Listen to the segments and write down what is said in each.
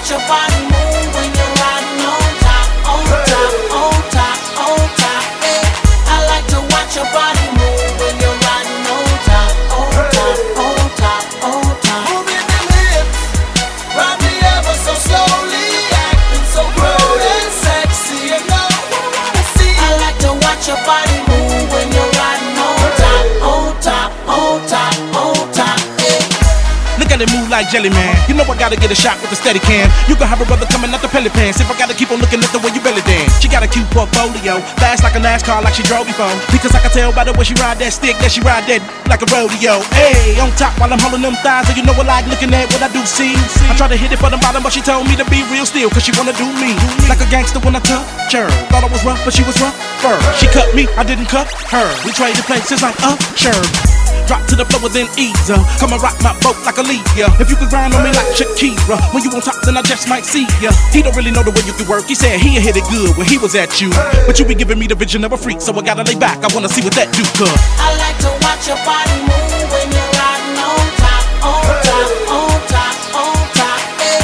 watch your body move when you're riding on top, on top, on top, on top. I like to watch your body move when you're riding on top, on top, on top, on top. Moving them hips, ride me ever so slowly, acting so rude and sexy. You know what I wanna see. I like to watch your body move when you're riding on top, on top, on top, on top. Look at it move like jelly, man. You know I gotta get a shot with the steady cam. You can have a brother coming out the pellet pants. If I gotta keep on looking at the way you belly dance. She got a cute portfolio, fast like a NASCAR, like she drove before. Because I can tell by the way she ride that stick that she ride that like a rodeo. Hey, on top while I'm holding them thighs, so you know I like looking at what I do see. I try to hit it for the bottom, but she told me to be real still, cause she wanna do me like a gangster when I touch her. Thought I was rough, but she was rougher. She cut me, I didn't cut her. We traded places like sure. Drop to the floor then ease her. Come and rock my boat like a Leah. If you could grind on me like Shakira, when you on top then I just might see ya. He don't really know the way you can work. He said he'd hit it good when he was at you, but you be giving me the vision of a freak, so I gotta lay back. I wanna see what that do, cuz I like to watch your body move when you're riding on top, on top, on top, on top.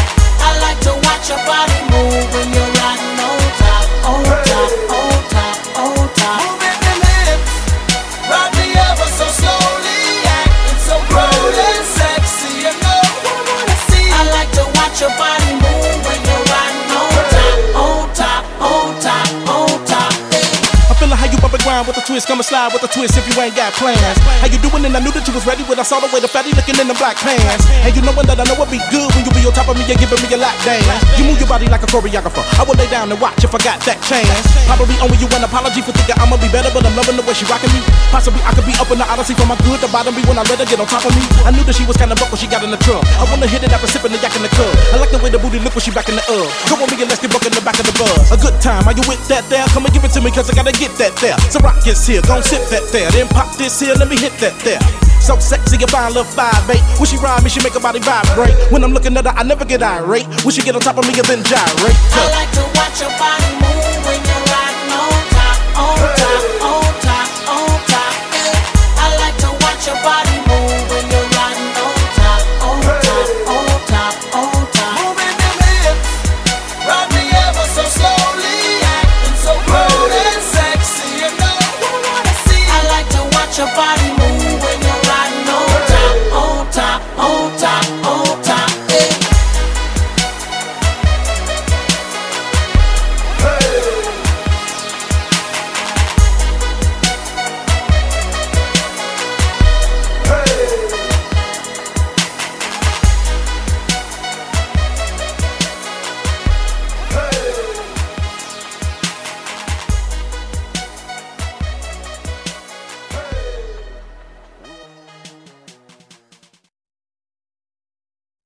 I like to watch your body move when you're riding on top, on top, on top, on top. Moving them hips, ride me ever so slowly, acting so rude and sexy. You know what I wanna see. I like to watch your body move when you're riding on top, on top, on top, on top. I feel like how you bump and grind with a twist, come and slide with a twist if you ain't got plans. How you doing? And I knew that you was ready when I saw the way the fatty looking in the black pants. And you knowing that I know it be good when you be on top of me and giving me a lap dance. You move your body like a choreographer. I will lay down and watch if I got that chance. Probably owing you an apology for thinking I'ma be better, but I'm loving the way she rocking me. Possibly I could be up in the odyssey for my good, the bottom be when I let her get on top of me. I knew that she was kinda buck when she got in the truck. I wanna hit it after sipping the yak in the club. I like the way the booty look when she back in the Come on me and let's get buck in the back of the buzz. A good time, are you with that there? Come and give it to me, cause I gotta get that there. So rock this here, gon' sip that there. Then pop this here, let me hit that there. So sexy, a fine little 5'8". When she ride me, she make her body vibrate. When I'm looking at her, I never get irate. When she get on top of me, and then gyrate. I like to watch your body